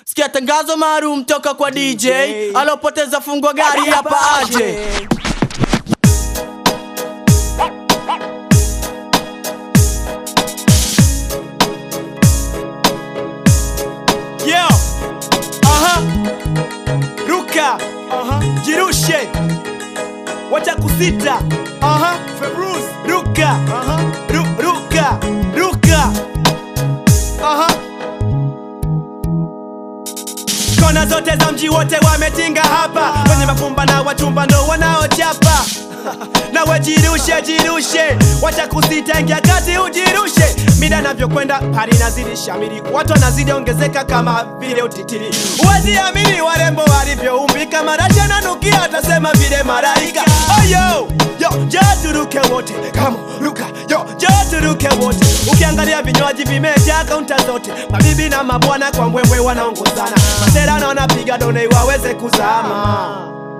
Sikia tangazo maalum toka kwa DJ alopoteza fungo gari hapa aje. Yo, ruka, jirushe, wacha kusita, Februz, ruka, ruka, ruka, Kona zote za mji wote wametinga hapa, wenye mafumba na wachumba ndo wanaochapa. Na wajirushe, jirushe, wacha kusita, ingia kati ujirushe. Mida navyokwenda pari nazidi shamiri, watu wanazidi ongezeka kama vile utitiri. Uwezi amini warembo walivyoumbika, maracha na nukia atasema vile malaika. Oh yo, njoo turuke wote, kama ruka, njoo turuke wote. Ukiangalia vinywaji vimejaa kaunta zote, mabibi na mabwana kwa mbwembwe wanaongozana. Masera na wanapiga done waweze kuzama.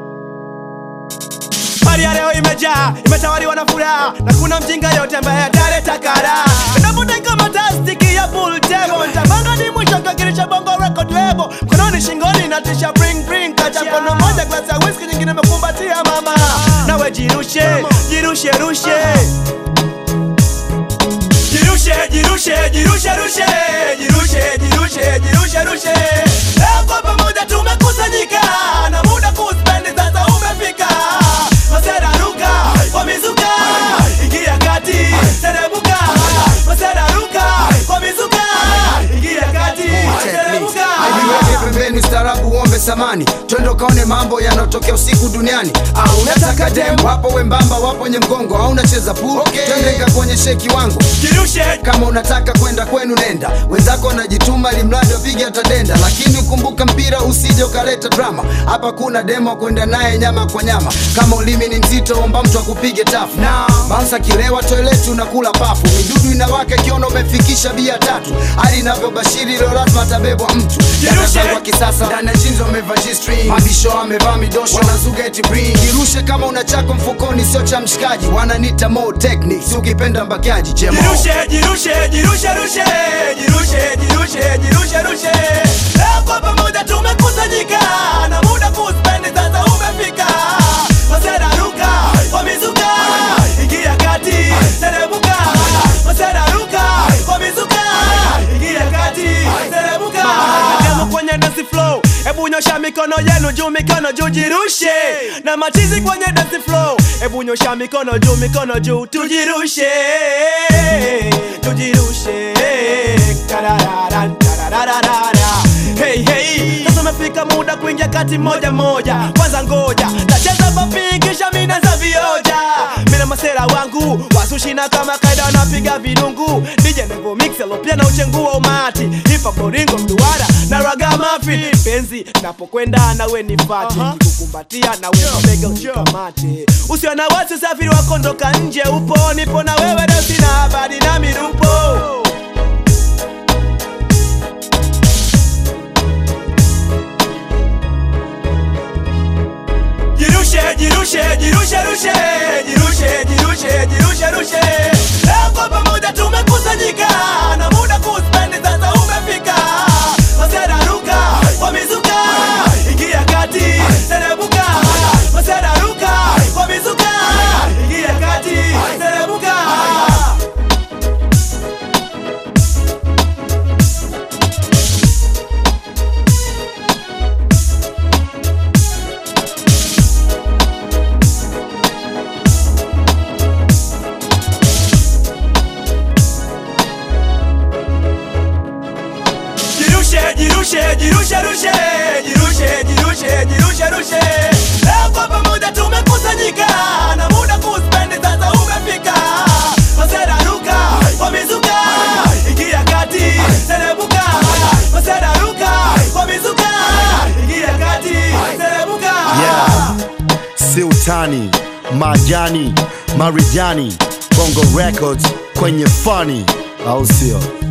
Pari ya leo imejaa, imetawaliwa na furaha, na kuna mjinga yote ambaye ataleta kara. Ndavuta kama tastiki ya pool table, ntabanga ni mwisho kakirisha bongo record label. Mkononi shingoni natisha bring bring, kacha mkono moja glasi ya whisky, nyingine mekumbatia mama. Nawe jirushe, jirushe rushe, jirushe, jirushe, jirushe rushe, jirushe, jirushe, jirushe rushe. Leo kwa pamoja tumekusanyika, na muda kuspendi sasa umefika. Masera ruka, kwa mizuka, ingia kati, serebuka. Masera ruka, kwa mizuka, ingia kati, serebuka. Niweke pembeni ustarabu uombe samani, twende kaone mambo yanayotokea usiku duniani. Au unataka demo, wapo wembamba, wapo nye mgongo. Au unacheza pool, twende kakuonyeshe kiwango. Jirushe, kama unataka kwenda kwenu nenda, wenzako wanajituma limradi wapige atadenda. Lakini ukumbuka mpira usije ukaleta drama, hapa kuna demo kwenda naye nyama kwa nyama. Kama ulimi ni mzito omba mtu akupige tafu, bounce kilewa toilet unakula pafu. Midudu inawaka kiona umefikisha bia 3, hali inavyobashiri leo lazima atabebwa mtu. Kwa kisasa ndani ya jeans wamevaa G-string, mabisho wamevaa midosho, wanazuga eti bring. Jirushe kama una chako mfukoni sio cha mshikaji, wananita more techniques ukipenda mbakiaji jemo. Jirushe, jirushe, jirushe rushe, jirushe, jirushe, jirushe rushe. Leo kwa pamoja tumekusanyika, na muda kuspendi sasa umefika. Masera ruka, kwa mizuka, ingia kati, serebuka. Masera ruka, kwa mizuka, ingia kati, serebuka. Demo kwenye dance flow, ebu nyosha mikono yenu juu, mikono juu, jirushe. Na machizi kwenye dance flow, ebu nyosha mikono juu, tujirushe. Tujirushe, tarararan, tarararara. Hey hey, sasa umefika muda kuingia kati moja moja. Kwanza ngoja, nacheza papi kisha mina za vioja. Mina masera wangu, wasushina kama kaida wanapiga vidungu. DJ Nevo Mixelo pia na uchengu wa umati. Hipa boringo mduara na raga mafi. Penzi, napokwenda nawe nifati, nikukumbatia nawe mabega unikamate. Usiwe na watu safiri wakondoka nje upo, nipo na wewe leo sina habari na mirupo. Jirushe, jirushe, jirushe rushe, jirushe, jirushe, jirushe rushe. Leo kwa pamoja tumekusanyika, na muda kuspendi sasa umefika. Masera ruka, kwa mizuka, ingia kati, serebuka. Masera ruka, kwa mizuka, ingia kati, serebuka. Jirushe, jirushe rushe, jirushe, jirushe, jirushe rushe. Leo kwa pamoja tumekusanyika, na muda kuspendi sasa umefika. Masera ruka, kwa mizuka, ingia kati, serebuka. Masera ruka, kwa mizuka, ingia kati, serebuka. Si utani, majani, marijani, Bongo Records kwenye funny, au sio?